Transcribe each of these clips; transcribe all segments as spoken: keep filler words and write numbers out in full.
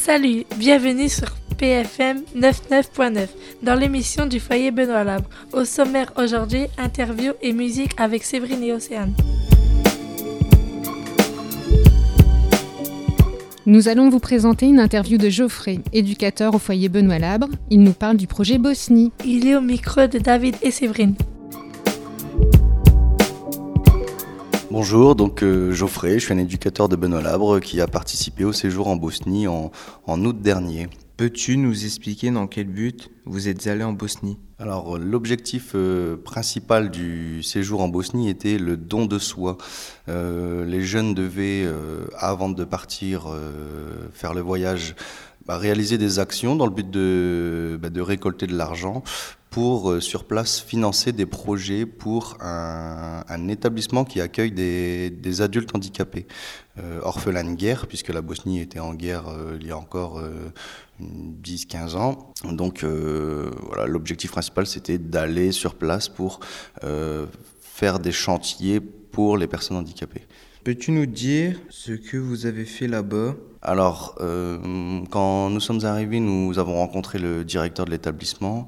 Salut, bienvenue sur P F M quatre-vingt-neuf point neuf dans l'émission du foyer Benoît Labre. Au sommaire aujourd'hui, interview et musique avec Séverine et Océane. Nous allons vous présenter une interview de Geoffrey, éducateur au foyer Benoît Labre. Il nous parle du projet Bosnie. Il est au micro de David et Séverine. Bonjour, donc euh, Geoffrey, je suis un éducateur de Benoît Labre qui a participé au séjour en Bosnie en, en août dernier. Peux-tu nous expliquer dans quel but vous êtes allé en Bosnie ? Alors, l'objectif euh, principal du séjour en Bosnie était le don de soi. Euh, les jeunes devaient, euh, avant de partir euh, faire le voyage, bah, réaliser des actions dans le but de, bah, de récolter de l'argent pour, euh, sur place, financer des projets pour un, un établissement qui accueille des, des adultes handicapés, euh, orphelins de guerre, puisque la Bosnie était en guerre euh, il y a encore euh, dix à quinze ans. Donc euh, voilà, l'objectif principal, c'était d'aller sur place pour euh, faire des chantiers pour les personnes handicapées. Peux-tu nous dire ce que vous avez fait là-bas ? Alors, euh, quand nous sommes arrivés, nous avons rencontré le directeur de l'établissement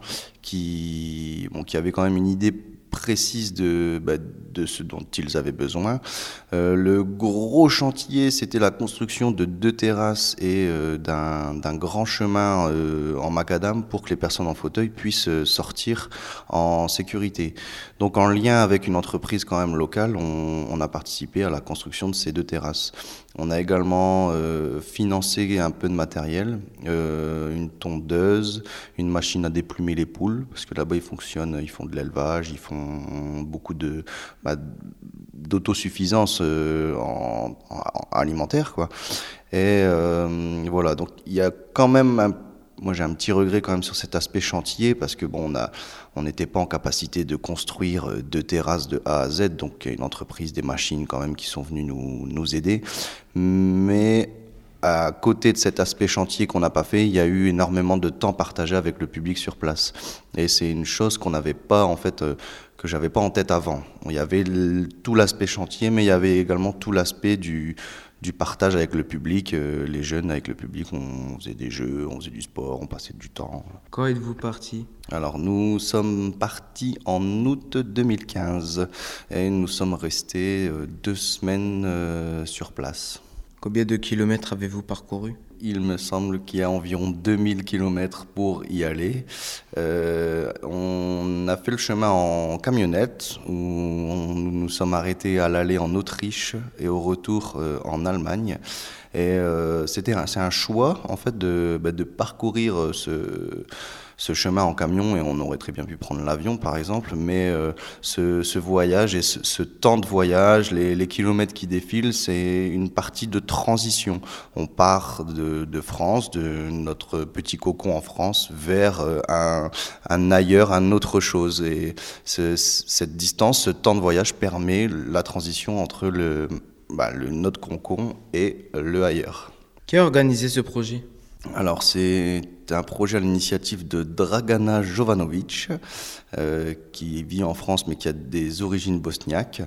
qui, bon, qui avait quand même une idée précise de, bah, de ce dont ils avaient besoin. Euh, le gros chantier, c'était la construction de deux terrasses et euh, d'un, d'un grand chemin euh, en macadam pour que les personnes en fauteuil puissent sortir en sécurité. Donc en lien avec une entreprise quand même locale, on, on a participé à la construction de ces deux terrasses. On a également euh, financé un peu de matériel, euh, une tondeuse, une machine à déplumer les poules, parce que là-bas ils fonctionnent, ils font de l'élevage, ils font beaucoup de bah, d'autosuffisance euh, en, en alimentaire, quoi. Et euh, voilà, donc il y a quand même un Moi, j'ai un petit regret quand même sur cet aspect chantier parce que bon, on a, on n'était pas en capacité de construire deux terrasses de A à Z, donc il y a une entreprise, des machines quand même qui sont venues nous, nous aider. Mais à côté de cet aspect chantier qu'on n'a pas fait, il y a eu énormément de temps partagé avec le public sur place. Et c'est une chose qu'on n'avait pas, en fait, euh, que j'avais pas en tête avant. Il y avait le, tout l'aspect chantier, mais il y avait également tout l'aspect du du partage avec le public, euh, les jeunes avec le public, on faisait des jeux, on faisait du sport, on passait du temps. Quand êtes-vous partis ? Alors nous sommes partis en août deux mille quinze et nous sommes restés euh, deux semaines euh, sur place. Combien de kilomètres avez-vous parcouru ? Il me semble qu'il y a environ deux mille kilomètres pour y aller. Euh, on a fait le chemin en camionnette, où on, nous nous sommes arrêtés à l'aller en Autriche et au retour euh, en Allemagne. Et euh, c'était un, c'est un choix en fait de, bah, de parcourir ce, ce chemin en camion, et on aurait très bien pu prendre l'avion par exemple, mais euh, ce, ce voyage et ce, ce temps de voyage, les, les kilomètres qui défilent, c'est une partie de transition. On part de, de France, de notre petit cocon en France, vers un, un ailleurs, un autre chose. Et ce, cette distance, ce temps de voyage permet la transition entre le Bah, le, notre cocon et le ailleurs. Qui a organisé ce projet ? Alors, c'est un projet à l'initiative de Dragana Jovanovic, euh, qui vit en France mais qui a des origines bosniaques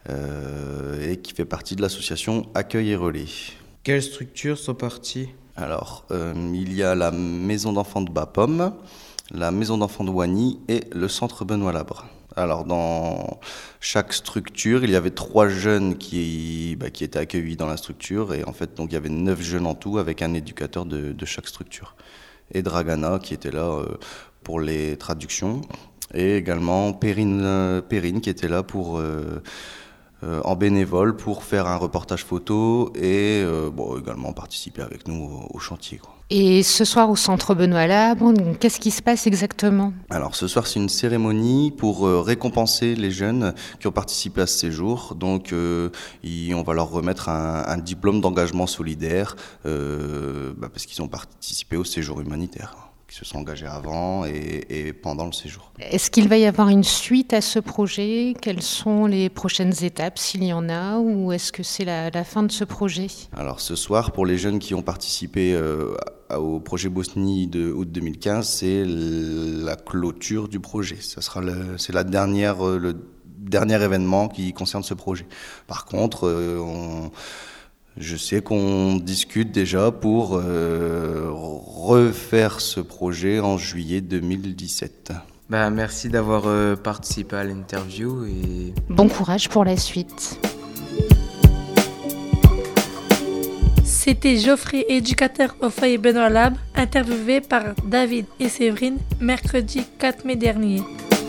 euh, et qui fait partie de l'association Accueil et Relais. Quelles structures sont parties ? Alors, euh, il y a la maison d'enfants de Bapom, la maison d'enfants de Wany et le centre Benoît Labre. Alors, dans chaque structure, il y avait trois jeunes qui, bah, qui étaient accueillis dans la structure. Et en fait, donc, il y avait neuf jeunes en tout, avec un éducateur de, de chaque structure. Et Dragana, qui était là euh, pour les traductions. Et également Perrine, euh, Perrine qui était là pour, euh, euh, en bénévole pour faire un reportage photo et euh, bon, également participer avec nous au, au chantier, quoi. Et ce soir au centre Benoît Labre, qu'est-ce qui se passe exactement ? Alors ce soir c'est une cérémonie pour euh, récompenser les jeunes qui ont participé à ce séjour. Donc euh, y, on va leur remettre un, un diplôme d'engagement solidaire euh, bah, parce qu'ils ont participé au séjour humanitaire, qui se sont engagés avant et, et pendant le séjour. Est-ce qu'il va y avoir une suite à ce projet ? Quelles sont les prochaines étapes, s'il y en a, ou est-ce que c'est la, la fin de ce projet ? Alors ce soir, pour les jeunes qui ont participé euh, au projet Bosnie de août deux mille quinze, c'est la clôture du projet. Ça sera le, c'est la dernière, le dernier événement qui concerne ce projet. Par contre, euh, on Je sais qu'on discute déjà pour euh, refaire ce projet en juillet deux mille dix-sept. Bah, merci d'avoir euh, participé à l'interview et... Bon courage pour la suite. C'était Geoffrey, éducateur au foyer Benoît Lab, interviewé par David et Séverine mercredi quatre mai dernier.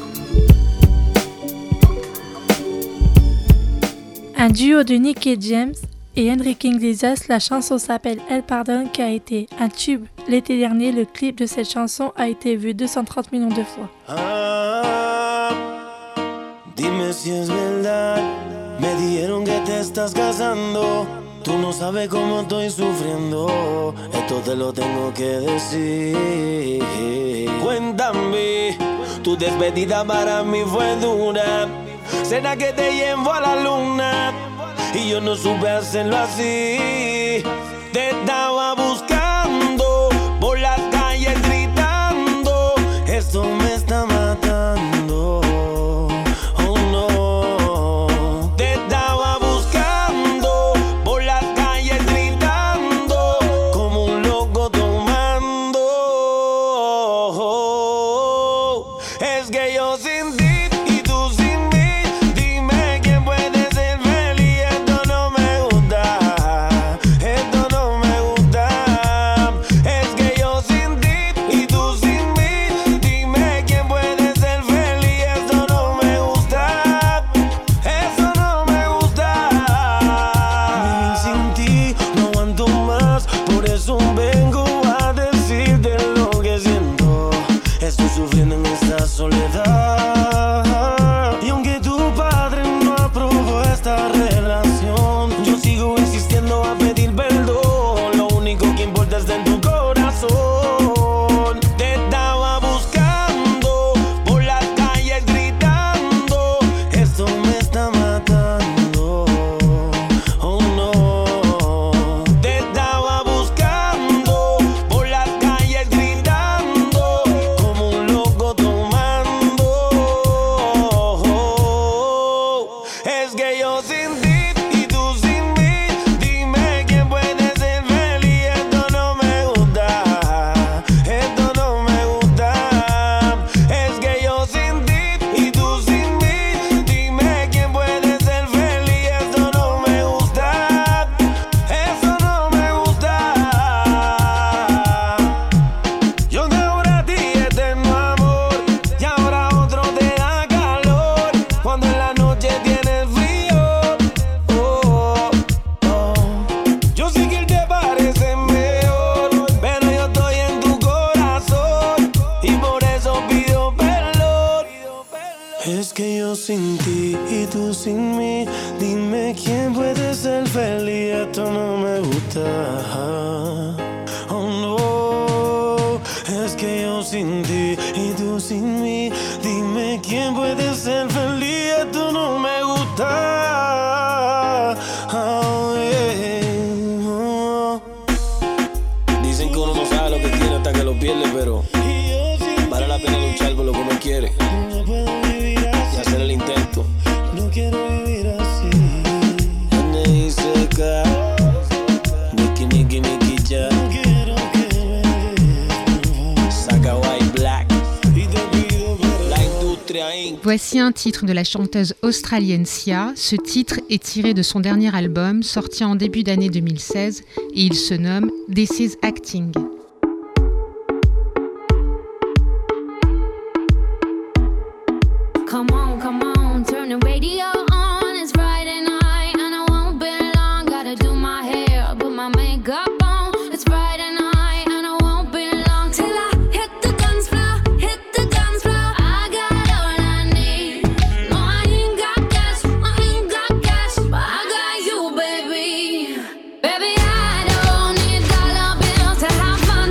Un duo de Nick et James et Enrique Iglesias, la chanson s'appelle Elle Pardonne, qui a été un tube l'été dernier. Le clip de cette chanson a été vu deux cent trente millions de fois. Ah, dime si es verdad, me dijeron que te estás casando. Tú no sabes cómo estoy sufriendo, esto te lo tengo que decir. Cuéntame, tu despedida para mí fue dura. Cena que te llevo a la luna y yo no supe hacerlo así. Te estaba buscando por las calles gritando, esto me está matando. Oh no, te estaba buscando por las calles gritando como un loco tomando. Es que yo sin ti y tú sin mí, dime quién puede ser feliz. Esto no me gusta, esto no me gusta. Es que yo sin ti y tú sin mí, dime quién puede ser feliz. Esto no me gusta, eso no me gusta. Vivir sin ti no aguanto más, por eso vengo a decirte lo que siento. Estoy sufriendo en esta soledad, y aunque tu padre no aprobó esta relación, yo sigo insistiendo a pedir perdón. Lo único que importa es en tu corazón. Te estaba buscando por las calles gritando, esto me está matando. Oh no, te estaba buscando por las calles gritando como un loco tomando. Es que yo sin ti y tú sin mí, dime quién puede ser feliz. Esto no me gusta, esto no me gusta. Es que yo sin ti y tú sin mí, dime quién puede ser feliz. Esto no me gusta, eso no me gusta. Yo de ahora a ti eterno amor, y ahora otro te da calor cuando en la noche tienes frío. Oh, oh. Yo sé que él te parece mejor, pero yo estoy en tu corazón y por eso pido perdón. Es que yo sin ti y tú sin mí, dime quién puede ser feliz. Esto no me gusta. Oh no, es que yo sin ti y tú sin mí, dime quién puede ser feliz. Esto no me gusta. Oh, yeah. Oh. Dicen que uno no sabe lo que tiene hasta que lo pierde, pero vale la pena luchar por lo que uno quiere y hacer el intento. No quiero vivir así. N I C K, Nicky, Nicky, Nicky, ya. No quiero que me saca White Black, la industria inc. Voici un titre de la chanteuse australienne Sia. Ce titre est tiré de son dernier album, sorti en début d'année deux mille seize, et il se nomme This Is Acting. Come on, come on, turn the radio on. It's Friday night and I won't be long. Gotta do my hair, put my makeup on. It's Friday night and I won't be long till I hit the dance floor, hit the dance floor. I got all I need. No, I ain't got cash, I ain't got cash, but I got you, baby. Baby, I don't need dollar bills to have fun.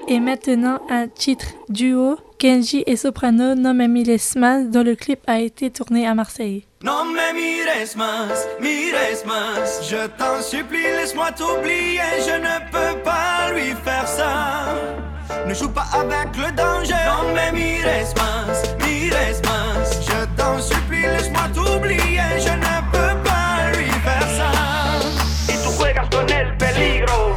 Et maintenant un titre duo, Kenji et Soprano, No me mires más, dont le clip a été tourné à Marseille. Non me mires más, mires más, je t'en supplie, laisse-moi t'oublier, je ne peux pas lui faire ça. Ne joue pas avec le danger. Non me mires más, mires más, je t'en supplie, laisse-moi t'oublier, je ne peux pas lui faire ça. Y tú juegas con el peligro.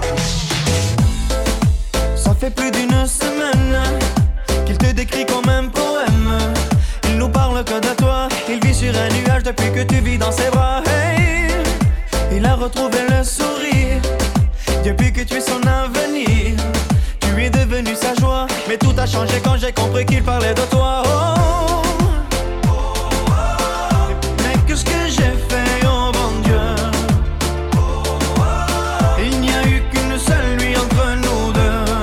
Ça fait plus d'une semaine qu'il te décrit comme un poème. Il nous parle que de toi, il vit sur un nuage depuis que tu vis dans ses bras. Hey, il a retrouvé le sourire depuis que tu es son avenir. Tu es devenu sa joie, mais tout a changé quand j'ai compris qu'il parlait de toi. Oh, mais qu'est-ce que j'ai fait, oh bon Dieu. Il n'y a eu qu'une seule nuit entre nous deux.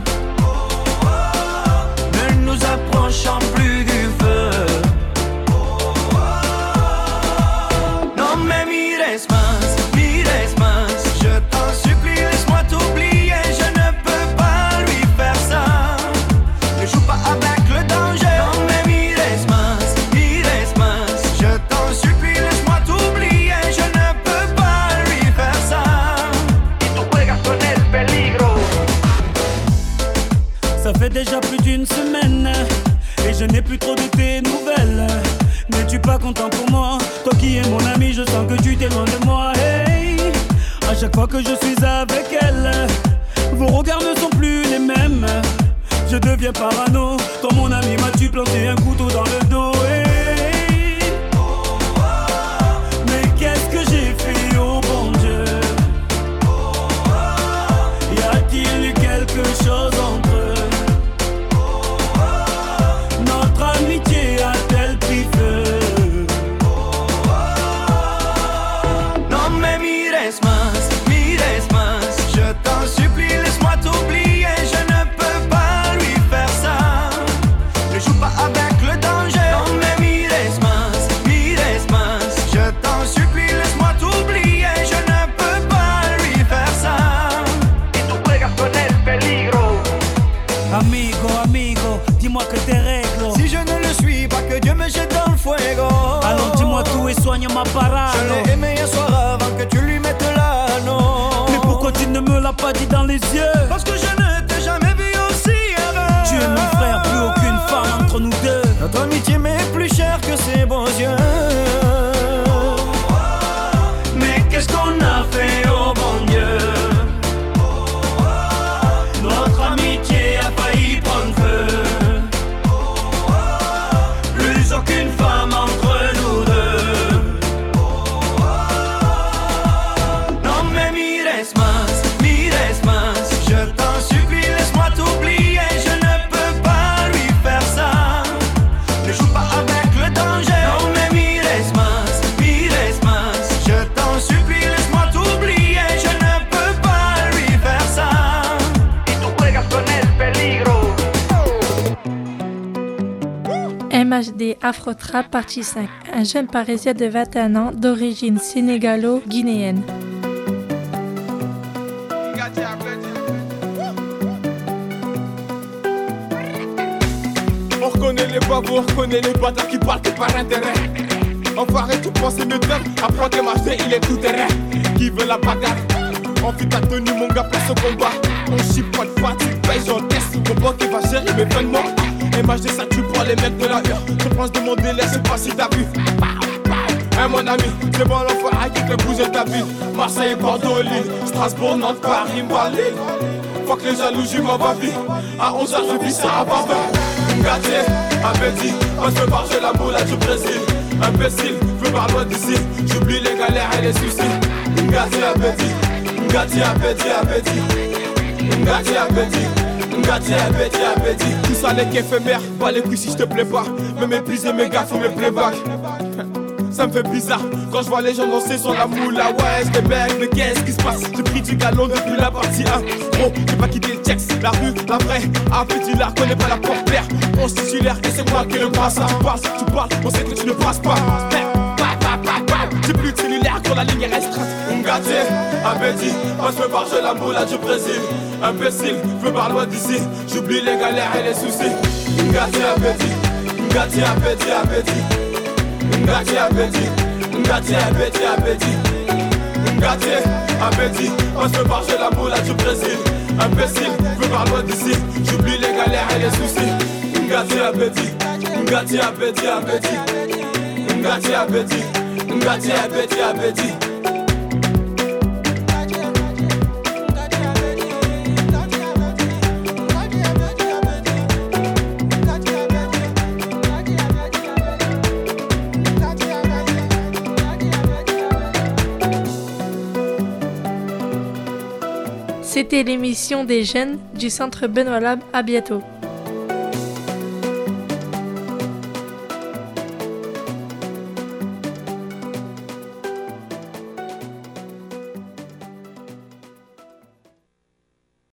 Ne nous approchons plus du feu. Non mais mires más, mires más, je t'en supplie, laisse-moi t'oublier, je ne peux pas lui faire ça. Ne joue pas avec le danger. Non mais mires más, mires más, je t'en supplie, laisse-moi t'oublier, je ne peux pas lui faire ça. Y tú juegas con el peligro. Ça fait déjà plus d'une semaine et je n'ai plus trop de tes nouvelles. N'es-tu pas content pour moi? Toi qui es mon ami, je sens que tu t'éloignes de moi. Hey, à chaque fois que je suis avec elle, vos regards ne sont plus les mêmes. Je deviens parano. Quand mon ami m'a-tu planté un couteau dans le dos. Hey, mais qu'est-ce que j'ai fait, oh bon Dieu? Y a-t-il eu quelque chose entre eux? Notre amitié a-t-elle pris feu? Non me mires más, mires más, je t'en supplie, laisse-moi t'oublier, je ne peux pas lui faire ça. Ne joue pas avec le danger. Non me mires más, mires más, je t'en supplie, laisse-moi t'oublier, je ne peux pas lui faire ça. Y tú juegas con el peligro. Amigo, amigo, dis-moi que t'es réglo. Si je ne le suis pas, que Dieu me jette dans le fuego. Alors dis-moi tout et soigne ma parade. Je l'ai aimé un soir avant que tu lui mettes l'anneau. Mais pourquoi tu ne me l'as pas dit dans les yeux? Parce que je ne t'ai jamais vu aussi heureux. Tu es mon frère, plus aucune femme entre nous deux. Notre amitié m'est plus chère que ses beaux yeux. Mais qu'est-ce qu'on a fait, oh bon Dieu? Notre amitié a failli prendre feu. Plus aucune femme entre nous deux. Non mais mires más, mires más, je t'en supplie, laisse-moi t'oublier, je ne peux pas lui faire ça. Ne joue pas avec le danger. Non mais mires más, mires más, je t'en supplie, laisse-moi t'oublier, je ne peux pas lui faire ça. Y tú juegas con el peligro. M H D Afro Trap partie cinq. Un jeune parisien de vingt et un ans d'origine sénégalo-guinéenne. On reconnaît les babous, on reconnaît les bâtards qui parlent que par intérêt. Enfoiré, tu penses mieux faire. Apprends tes marchés, il est tout terrain. Qui veut la bagarre? Enfuis ta tenue, mon gars, place au combat. On chie pas de fatigue, paye, j'encaisse. Mon banque qui va gérer mes vêtements. M H D, ça tue pour les mecs de la hure. Je pense de mon délai, je sais pas si t'as vu. Hein, mon ami, c'est bon l'enfoiré qui fait bouger ta ville. Marseille, Bordeaux, Lille, Strasbourg, Nantes, Paris, Malille. Fuck les jaloux, j'y m'en va vie. À onze heures, je vis ça à Barbel. Ngatier, appétit, quand je veux marcher la moula du Brésil. Imbécile, veux par loin d'ici. J'oublie les galères et les soucis. Ngatier, appétit, Ngatier, appétit, appétit. Ngatier, appétit. Ngatier, appétit, appétit. Tout ça n'est qu'éphémère, pas les couilles si je te plais pas. Me mépriser mes gars, faut me playback. Ça me fait bizarre quand je vois les gens danser sur la moula. Ouais, je bec, mais qu'est-ce qui se passe? J'ai pris du galon depuis la partie un. Gros, j'ai pas quitté le texte, la rue, la vraie. Appétit, la connais pas la porte claire. On se titulaire et c'est moi qui le brasse. Tu passes, tu parles, on sait que tu ne passes pas. J'ai plus de cellulaire quand la ligne est restreinte. Ngati, appétit, passe par je la moula du Brésil. Imbécile, veux par loin d'ici, j'oublie les galères et les soucis. Ngati, appétit, Ngati, appétit, appétit. Ngati, appétit, Ngati, appétit, appétit. Ngati, appétit, passe par je la moula du Brésil. Imbécile, veux par loin d'ici, j'oublie les galères et les soucis. Ngati, appétit, Ngati, appétit, appétit. Ngati, appétit, Ngati, appétit, appétit. C'était l'émission des jeunes du Centre Benoît Lab. À bientôt.